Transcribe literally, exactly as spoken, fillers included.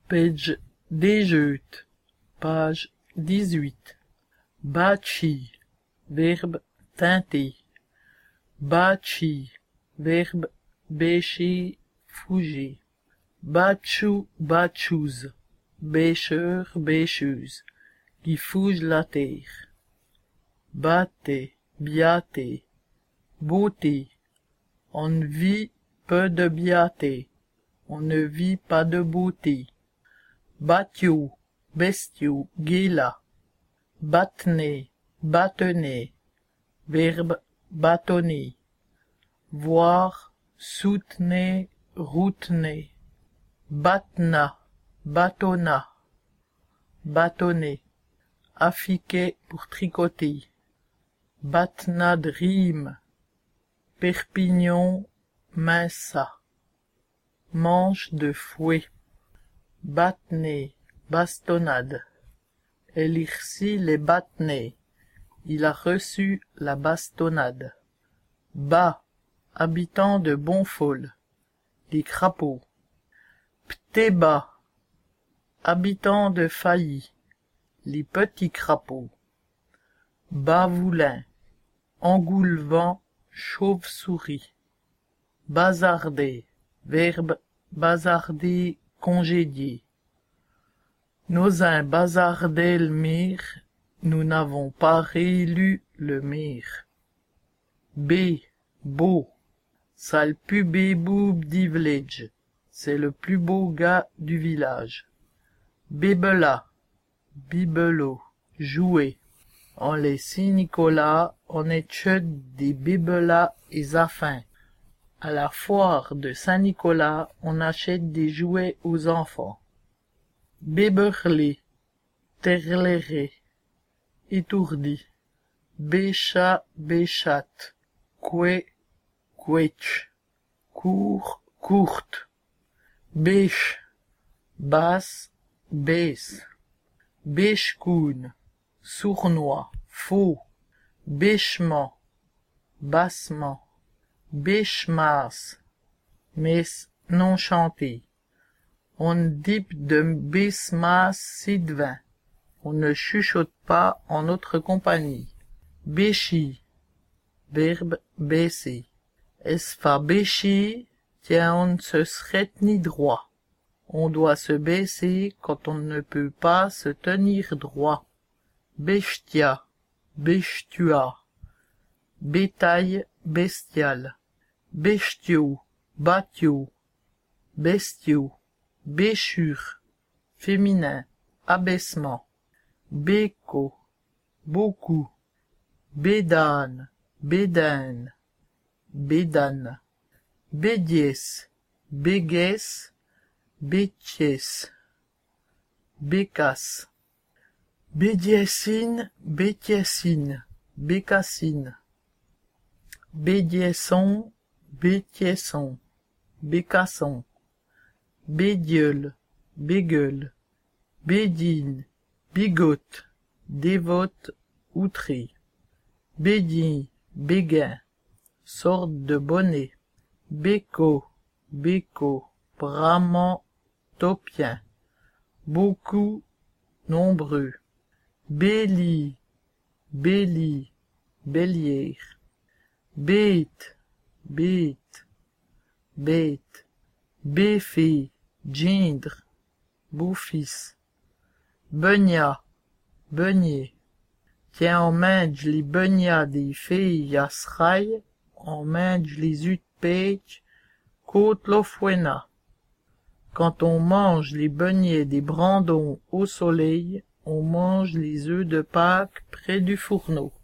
Page déjeute, page dix-huit. Bâti, verbe teinter. Bâti, verbe bêcher, fouger. Bâchou, bâchouse, bêcheur, bêcheuse, qui fouge la terre. Bâté, biaté, beauté. On vit peu de biaté, on ne vit pas de beauté. Batiou, bestiau, guéla. Bâtenay, bâtonnet, verbe bâtonner. Voir, soutenez, routenez. Batna, bâtonna, bâtonner. Affiquer pour tricoter. Batna de rime. Perpignan, minça. Manche de fouet. Bâtenay, bastonnade. Elirci les bâtonnets. Il a reçu la bastonnade. Bas, habitant de Bonfol. Les crapauds. Ptéba, habitant de Failly. Les petits crapauds. Bavoulin, engoulevent, chauve-souris. Bazarder, verbe bazarder, congédier. Nos uns bazardaient le mire, nous n'avons pas réélu le mire. B, beau, sale pubé boob di village, c'est le plus beau gars du village. Bébela, bibelot, jouer. En les Saint-Nicolas, on étude des bibelas et zaffins. À la foire de Saint-Nicolas, on achète des jouets aux enfants. Béberlé, terléré, étourdi. Béchat, béchatte, coué, couetch, court, courte. Bêche, basse, baisse. Bêche-coune, sournois, faux. Bêchement, bassement. Bêche-masse, messe non chantée. On dipe de bismas sidvin. On ne chuchote pas en notre compagnie. Béchi, verbe baisser. Est-ce fa béchi, tiens on ne se serait ni droit. On doit se baisser quand on ne peut pas se tenir droit. Bestia, bestua. Bétail, bestial. Bestiaux, batiaux. Bestiaux. Béchure, féminin, abaissement. Béco, beaucoup. Bédane, bédane. Bédane. Bédiès, béguès, bétiès. Bécasse. Bédiessine, bétiessine, bécassine. Bédiesson, bétiesson, bécasson. Bédieule, bégueule. Bédine, bigote, dévote, outrée. Bédie, béguin, sorte de bonnet. Béco, béco, bramant, topien. Beaucoup, nombreux. Béli, béli, bélière. Bête, bête, bête. Béfé, gendre, beau-fils. Beugna, beugner. Tiens en mange les beignats des filles à srail, on mange les œufs de pêche, côte l'ofouena. Quand on mange les beignets des brandons au soleil, on mange les œufs de Pâques près du fourneau.